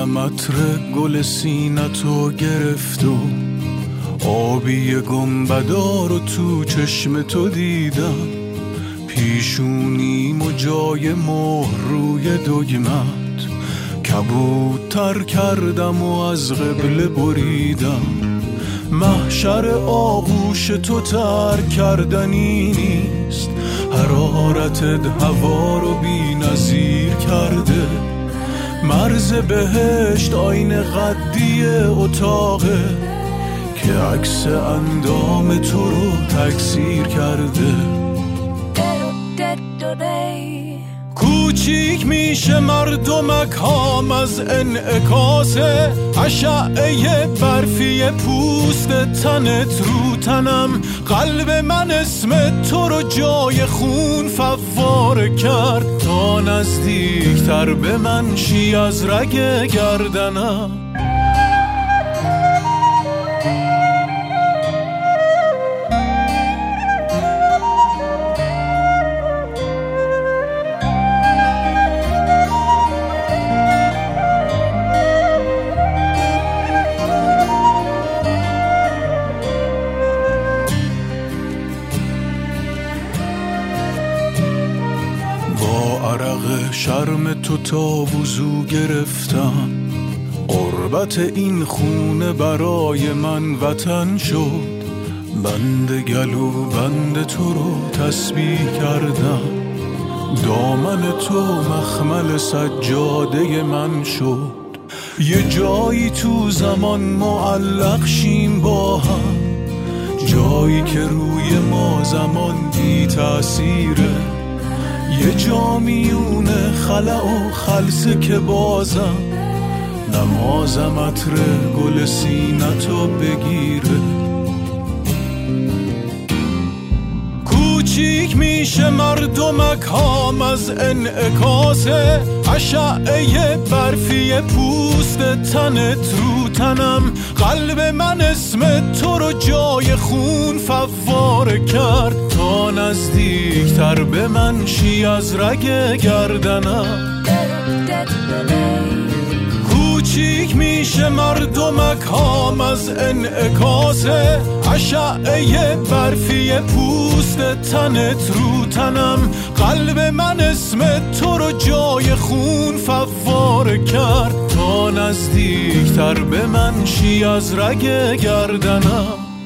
دلم عطر گل سینتو گرفت و آبی گنبدار رو تو چشم تو دیدم، پیشونیم و جای مهر روی دگمت کبوتر کردم و از قبله بریدم. محشر آغوش تو ترک کردنی نیست، حرارتت هوا رو بی نظیر کرده. مرز بهشت آینه قدی اتاقه که عکس اندام تو رو تکثیر کرده. کوچیک میشه مردمک هام از انعکاس اشعه برفی پوست تنت رو تنم. قلب من اسم تو رو جای خون فواره کرد تا نزدیکتر به من شی از رگ گردنم. شرم تو تا وضو گرفتم، قربت این خونه برای من وطن شد. بند گلو بند تو رو تسبیح کردم، دامن تو مخمل سجاده من شد. یه جایی تو زمان معلق شیم با هم، جایی که روی ما زمان بی تأثیره. یه جا میونه خلع و خلصه که بازم نمازم عطر گل سینتو بگیره. کوچیک میشه مردمک هام از انعکاس اشعه برفی پوست تنت رو تنم. قلب من اسم تو رو جای خون فواره کرد تا نزدیکتر به من شی از رگ گردنم. کوچیک میشه مردمک هام از انعکاس اشعه برفی پوست تنت رو تنم. قلب من اسم تو رو جای خون فواره کرد تا نزدیکتر به من شی از رگ گردنم.